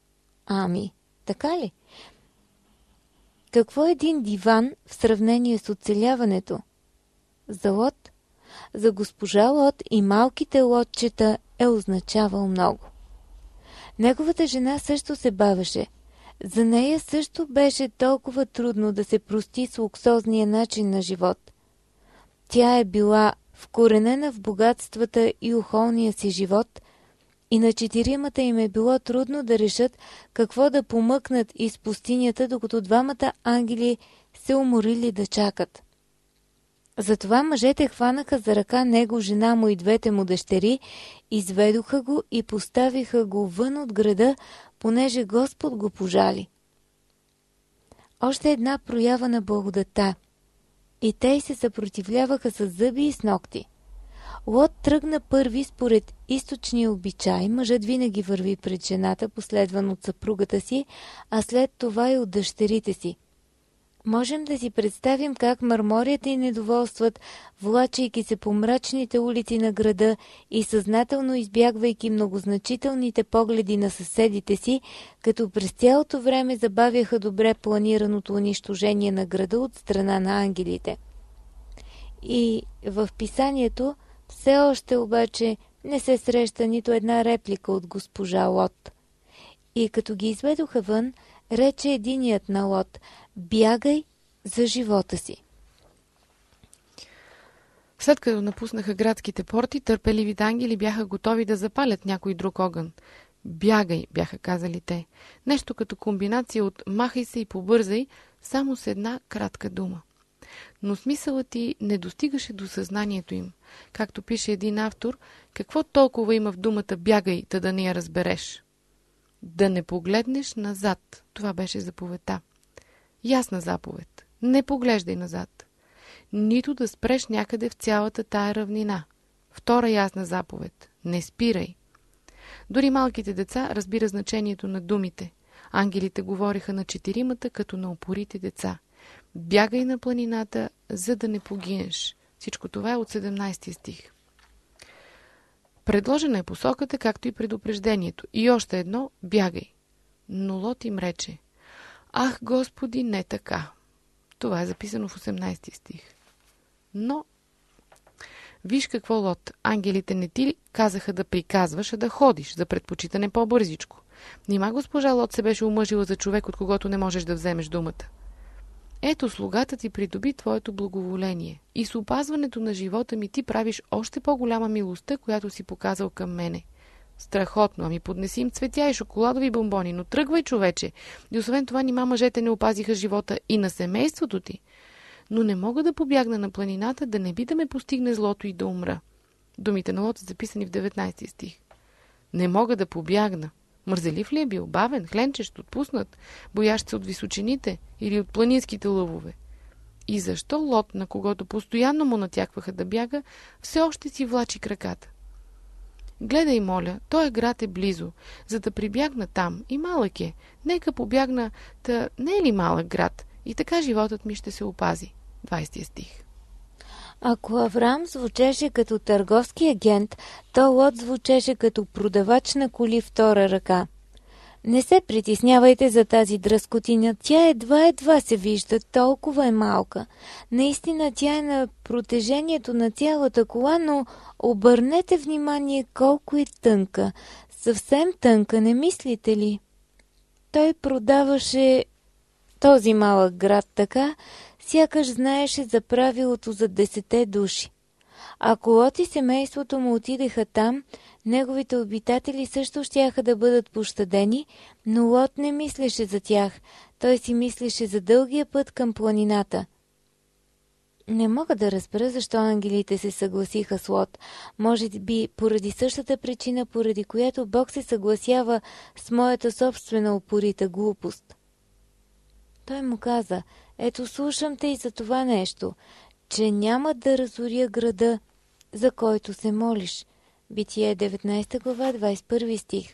Ами, така ли? Какво е един диван в сравнение с оцеляването? За Лот, за госпожа Лот и малките лотчета е означавал много. Неговата жена също се бавеше. За нея също беше толкова трудно да се прости с луксозния начин на живот. Тя е била вкоренена в богатствата и охолния си живот, и на 4 им е било трудно да решат какво да помъкнат из пустинята, докато 2 ангели се уморили да чакат. Затова мъжете хванаха за ръка него, жена му и 2 му дъщери, изведоха го и поставиха го вън от града понеже Господ го пожали. Още една проява на благодата. И те й се съпротивляваха с зъби и с ногти. Лот тръгна първи според източния обичай. Мъжът винаги върви пред жената, последван от съпругата си, а след това и от дъщерите си. Можем да си представим как мърморията й недоволстват, влачайки се по мрачните улици на града и съзнателно избягвайки многозначителните погледи на съседите си, като през цялото време забавяха добре планираното унищожение на града от страна на ангелите. И в писанието все още обаче не се среща нито една реплика от госпожа Лот. И като ги изведоха вън, рече единият на Лот: бягай за живота си. След като напуснаха градските порти, търпеливите ангели бяха готови да запалят някой друг огън. Бягай, бяха казали те. Нещо като комбинация от махай се и побързай, само с една кратка дума. Но смисълът ти не достигаше до съзнанието им. Както пише един автор, какво толкова има в думата бягай, та да не я разбереш? Да не погледнеш назад. Това беше заповедта. Ясна заповед. Не поглеждай назад. Нито да спреш някъде в цялата тая равнина. Втора ясна заповед. Не спирай. Дори малките деца разбира значението на думите. Ангелите говориха на четиримата като на упорите деца. Бягай на планината, за да не погинеш. Всичко това е от 17 стих. Предложена е посоката, както и предупреждението. И още едно – бягай. Но Лот им рече: ах, Господи, не така. Това е записано в 18 стих. Но, виж какво, Лот, ангелите не ти казаха да приказваш, а да ходиш, за предпочитане по-бързичко. Нима госпожа Лот се беше омъжила за човек, от когото не можеш да вземеш думата. Ето, слугата ти придоби твоето благоволение и с опазването на живота ми ти правиш още по-голяма милостта, която си показал към мене. Страхотно, ами поднеси им цветя и шоколадови бомбони, но тръгвай, човече. И освен това, нима мъжете не опазиха живота и на семейството ти. Но не мога да побягна на планината, да не би да ме постигне злото и да умра. Думите на Лот са записани в 19 стих. Не мога да побягна. Мързелив ли е бил? Бавен, хленчещ, отпуснат, боящ се от височините или от планинските лъвове? И защо Лот, на когото постоянно му натякваха да бяга, все още си влачи краката? Гледай, моля, той град е близо, за да прибягна там, и малък е. Нека побягна, та не е ли малък град? И така животът ми ще се опази. 20 стих. Ако Авраам звучеше като търговски агент, то Лот звучеше като продавач на коли втора ръка. Не се притеснявайте за тази дръскотиня, тя едва се вижда, толкова е малка. Наистина тя е на протежението на цялата кола, но обърнете внимание колко е тънка. Съвсем тънка, не мислите ли? Той продаваше този малък град така, сякаш знаеше за правилото за 10 души. Ако Лот и семейството му отидеха там, неговите обитатели също щяха да бъдат пощадени, но Лот не мислеше за тях. Той си мислеше за дългия път към планината. Не мога да разбера защо ангелите се съгласиха с Лот. Може би поради същата причина, поради която Бог се съгласява с моята собствена упорита глупост. Той му каза: ето слушам те и за това нещо, че няма да разоря града, за който се молиш. Битие 19 глава 21 стих.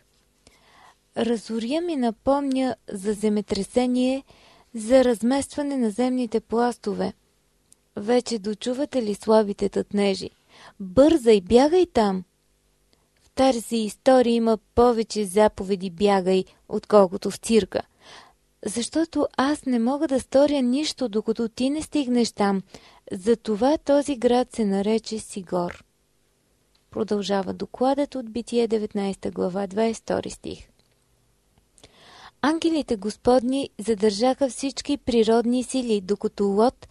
Разоря ми напомня за земетресение, за разместване на земните пластове. Вече дочувате ли слабите тътнежи? Бързай, бягай там! В тази история има повече заповеди бягай, отколкото в цирка. Защото аз не мога да сторя нищо, докато ти не стигнеш там. Затова този град се нарече Сигор. Продължава докладът от Битие 19 глава 22 стих. Ангелите Господни задържаха всички природни сили, докато Лот,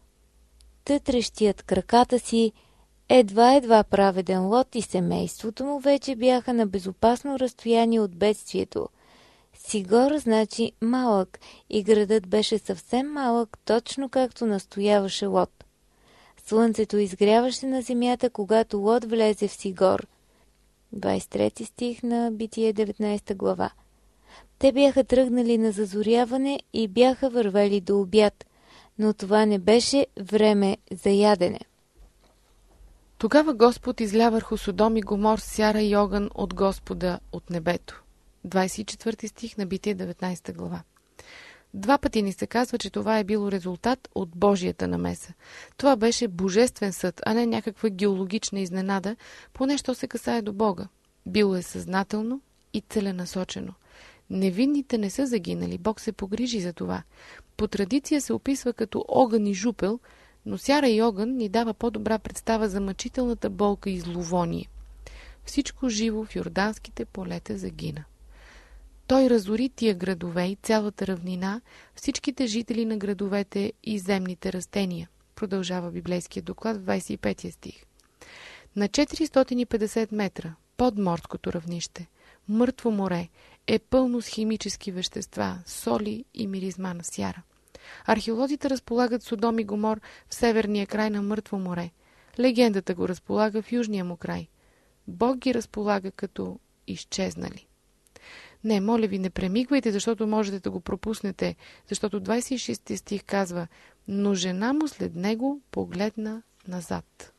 трещият краката си, едва праведен Лот и семейството му вече бяха на безопасно разстояние от бедствието. Сигор значи малък и градът беше съвсем малък, точно както настояваше Лот. Слънцето изгряваше на земята, когато Лот влезе в Сигор. 23 стих на Битие 19 глава. Те бяха тръгнали на зазоряване и бяха вървели до обяд, но това не беше време за ядене. Тогава Господ изля върху Содом и Гомор сяра и огън от Господа от небето. 24 стих на Битие 19 глава. Два пъти ни се казва, че това е било резултат от Божията намеса. Това беше божествен съд, а не някаква геологична изненада, поне що се касае до Бога. Било е съзнателно и целенасочено. Невинните не са загинали, Бог се погрижи за това. По традиция се описва като огън и жупел, но сяра и огън ни дава по-добра представа за мъчителната болка и зловоние. Всичко живо в йорданските полета загина. Той разори тия градове и цялата равнина, всичките жители на градовете и земните растения, продължава библейския доклад в 25 стих. На 450 метра под морското равнище, мъртво море е пълно с химически вещества, соли и миризма на сяра. Археолозите разполагат Содом и Гомор в северния край на мъртво море. Легендата го разполага в южния му край. Бог ги разполага като изчезнали. Не, моля ви, не премигвайте, защото можете да го пропуснете, защото 26 стих казва: но жена му след него погледна назад.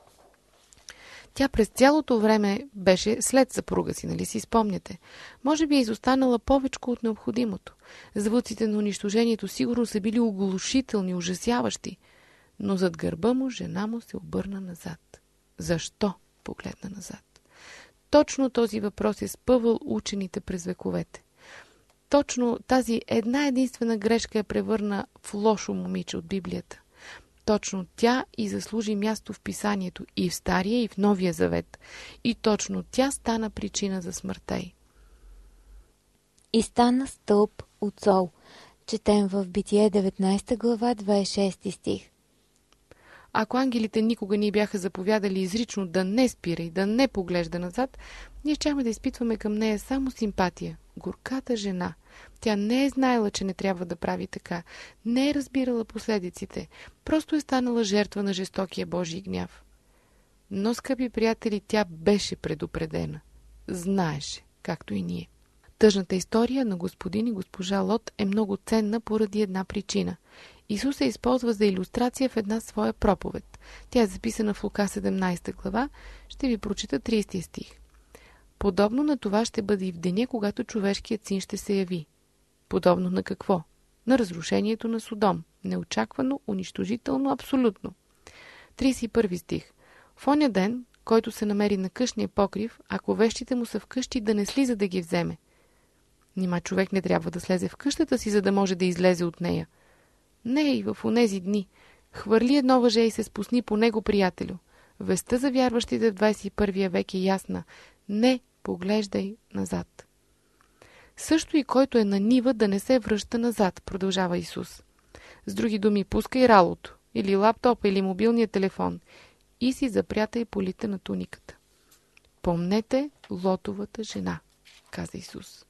Тя през цялото време беше след съпруга си, нали си спомняте? Може би е изостанала повечко от необходимото. Звуците на унищожението сигурно са били оглушителни, ужасяващи. Но зад гърба му жена му се обърна назад. Защо погледна назад? Точно този въпрос е спъвал учените през вековете. Точно тази една единствена грешка я превърна в лошо момиче от Библията. Точно тя и заслужи място в Писанието и в Стария, и в Новия Завет. И точно тя стана причина за смъртта й. И стана стълб от сол. Четем в Битие 19 глава 26 стих. Ако ангелите никога ни бяха заповядали изрично да не спира и да не поглежда назад, ние щяхме да изпитваме към нея само симпатия. Горката жена. Тя не е знаела, че не трябва да прави така. Не е разбирала последиците. Просто е станала жертва на жестокия Божий гняв. Но, скъпи приятели, тя беше предупредена. Знаеше, както и ние. Тъжната история на господин и госпожа Лот е много ценна поради една причина. Исус се използва за илюстрация в една своя проповед. Тя е записана в Лука 17 глава. Ще ви прочита 30 стих. Подобно на това ще бъде и в деня, когато човешкият син ще се яви. Подобно на какво? На разрушението на Содом. Неочаквано, унищожително, абсолютно. 31 стих. В оня ден, който се намери на къщния покрив, ако вещите му са вкъщи, да не слиза да ги вземе. Нима човек не трябва да слезе в къщата си, за да може да излезе от нея. Не и в онези дни. Хвърли едно въже и се спусни по него, приятелю. Вестта за вярващите в 21 век е ясна. Не поглеждай назад. Също и който е на нива да не се връща назад, продължава Исус. С други думи, пускай ралото, или лаптопа, или мобилния телефон и си запрятай полите на туниката. Помнете Лотовата жена, каза Исус.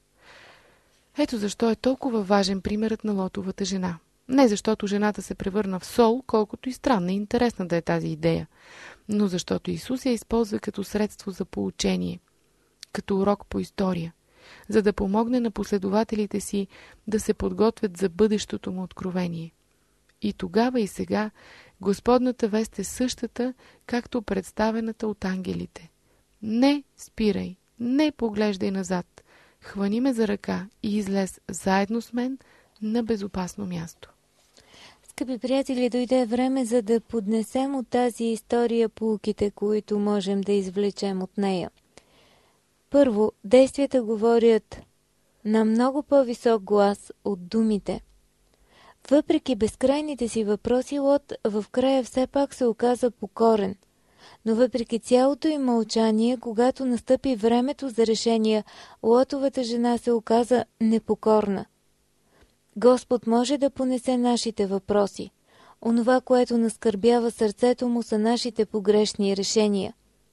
Ето защо е толкова важен примерът на Лотовата жена. Не защото жената се превърна в сол, колкото и странна и интересна да е тази идея, но защото Исус я използва като средство за поучение, като урок по история, за да помогне на последователите си да се подготвят за бъдещото му откровение. И тогава и сега Господната вест е същата, както представената от ангелите. Не спирай, не поглеждай назад, хвани ме за ръка и излез заедно с мен на безопасно място. Скъпи приятели, дойде време за да поднесем от тази история поуките, които можем да извлечем от нея. Първо, действията говорят на много по-висок глас от думите. Въпреки безкрайните си въпроси, Лот в края все пак се оказа покорен. Но въпреки цялото им мълчание, когато настъпи времето за решение, Лотовата жена се оказа непокорна. Господ може да понесе нашите въпроси. Онова, което наскърбява сърцето му, са нашите погрешни решения.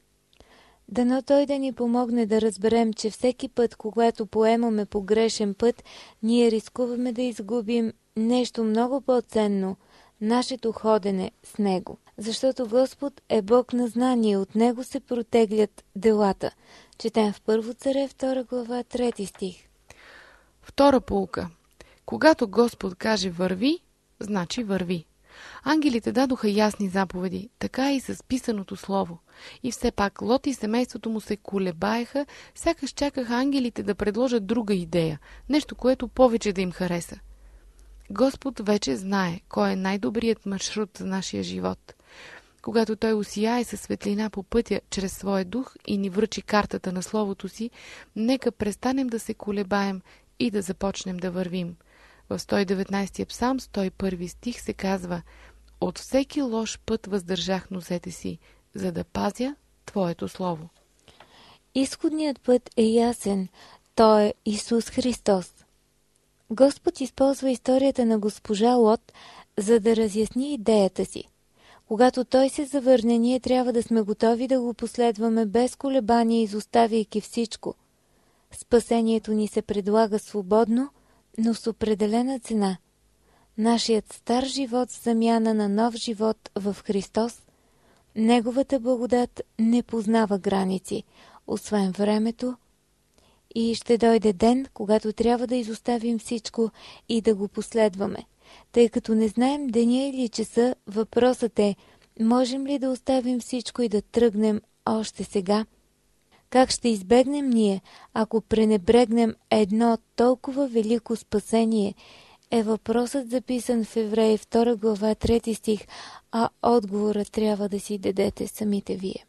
Дано Той да ни помогне да разберем, че всеки път, когато поемаме погрешен път, ние рискуваме да изгубим нещо много по-ценно – нашето ходене с Него. Защото Господ е Бог на знание, от Него се протеглят делата. Четем в 1 Царе, 2 глава, 3 стих. Втора поука. Когато Господ каже върви, значи върви. Ангелите дадоха ясни заповеди, така и с писаното слово. И все пак Лот и семейството му се колебаеха, сякаш чакаха ангелите да предложат друга идея, нещо, което повече да им хареса. Господ вече знае кой е най-добрият маршрут за нашия живот. Когато Той усияе със светлина по пътя чрез своя дух и ни връчи картата на Словото си, нека престанем да се колебаем и да започнем да вървим. В 119 псалм, 101 стих се казва: „От всеки лош път въздържах нозете си, за да пазя Твоето Слово“. Изходният път е ясен. Той е Исус Христос. Господ използва историята на госпожа Лот, за да разясни идеята си. Когато Той се завърне, ние трябва да сме готови да го последваме без колебание, изоставяйки всичко. Спасението ни се предлага свободно, но с определена цена. Нашият стар живот в замяна на нов живот в Христос. Неговата благодат не познава граници, освен времето, и ще дойде ден, когато трябва да изоставим всичко и да го последваме. Тъй като не знаем деня или часа, въпросът е: можем ли да оставим всичко и да тръгнем още сега? Как ще избегнем ние, ако пренебрегнем едно толкова велико спасение, е въпросът, записан в Евреи 2 глава 3 стих, а отговора трябва да си дадете самите вие.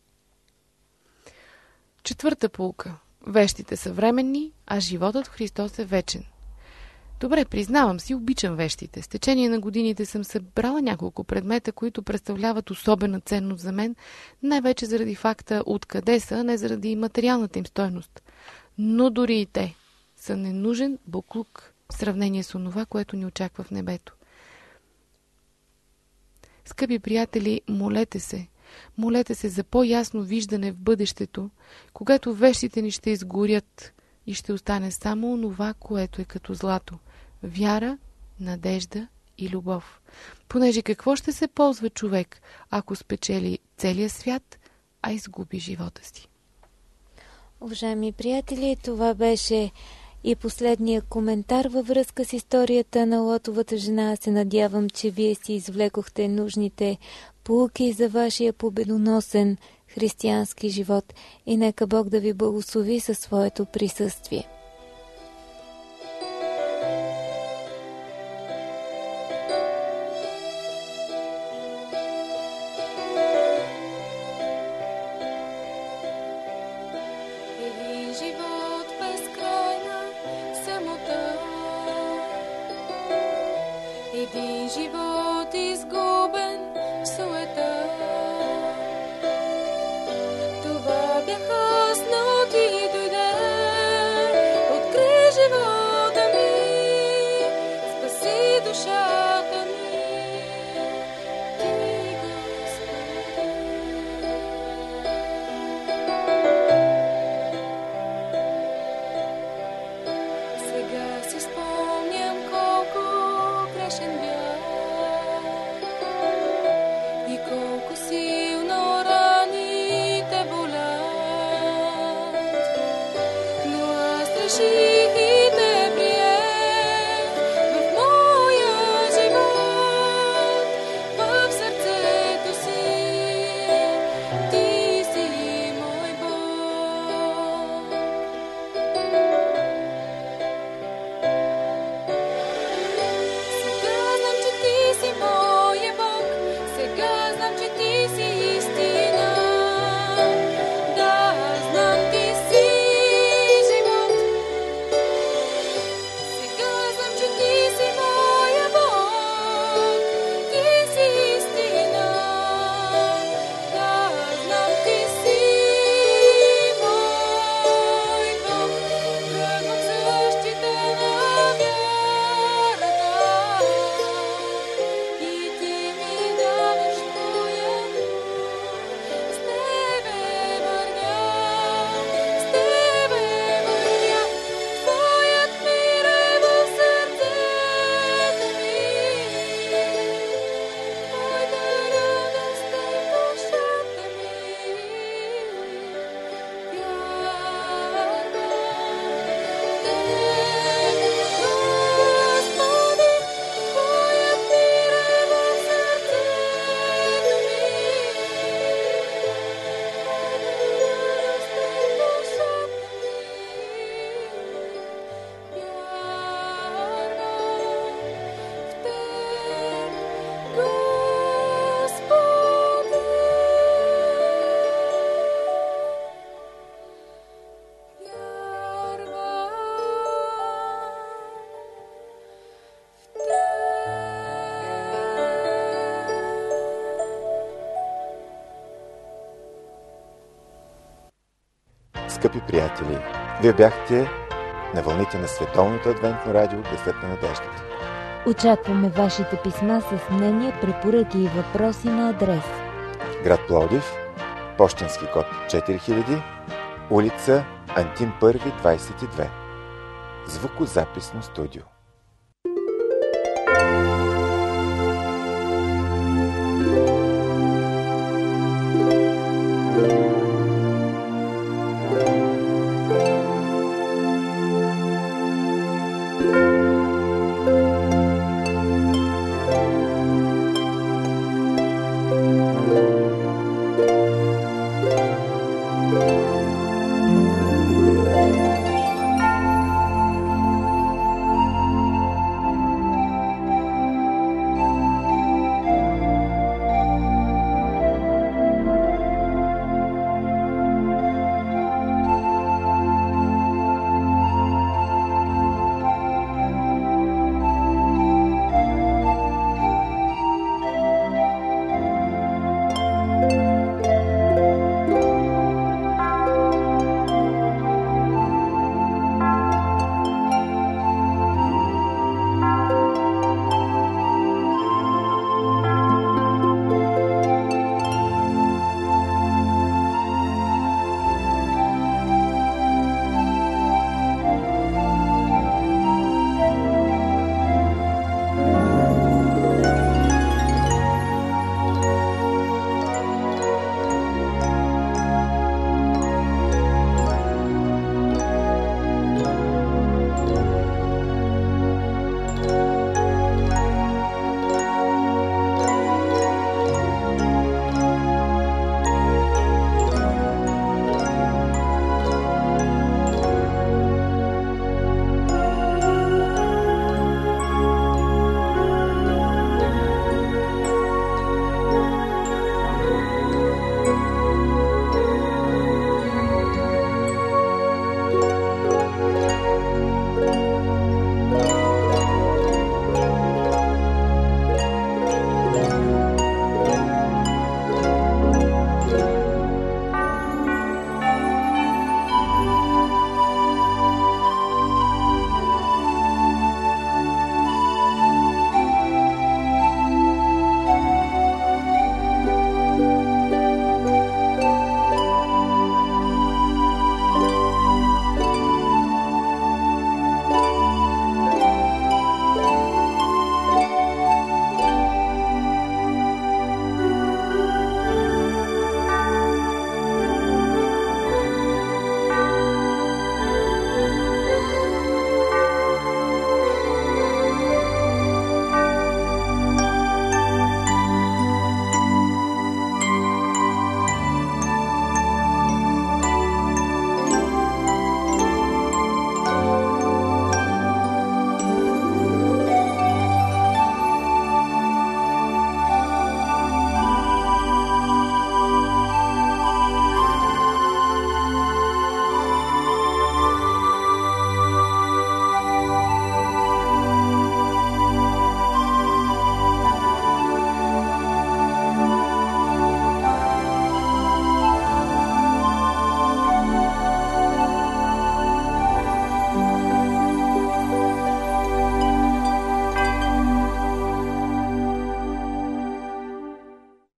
Четвърта поука. Вещите са временни, а животът в Христос е вечен. Добре, признавам си, обичам вещите. С течение на годините съм събрала няколко предмета, които представляват особена ценност за мен, най-вече заради факта откъде са, не заради материалната им стойност. Но дори и те са ненужен боклук в сравнение с онова, което ни очаква в небето. Скъпи приятели, молете се. Молете се за по-ясно виждане в бъдещето, когато вещите ни ще изгорят и ще остане само онова, което е като злато – вяра, надежда и любов. Понеже какво ще се ползва човек, ако спечели целия свят, а изгуби живота си? Уважаеми приятели, това беше и последния коментар във връзка с историята на Лотовата жена. Се надявам, че вие си извлекохте нужните поуки за вашия победоносен християнски живот и нека Бог да ви благослови със своето присъствие. Един живот изгубен в суета. Това бях аз, но ти дойде, откри живота ми, спаси душата ми, ти Господи. Сега си спомням колко грешен бях и колко силно раните болят, но аз реших и те приех в моя живот, в сърцето си, ти си мой Бог. Сега знам, Скъпи приятели, вие бяхте на вълните на Световното адвентно радио Гласът на надеждата. Очакваме вашите писма с мнения, препоръки и въпроси на адрес: град Пловдив, пощенски код 4000, улица Антим 1, 22. Звукозаписно студио.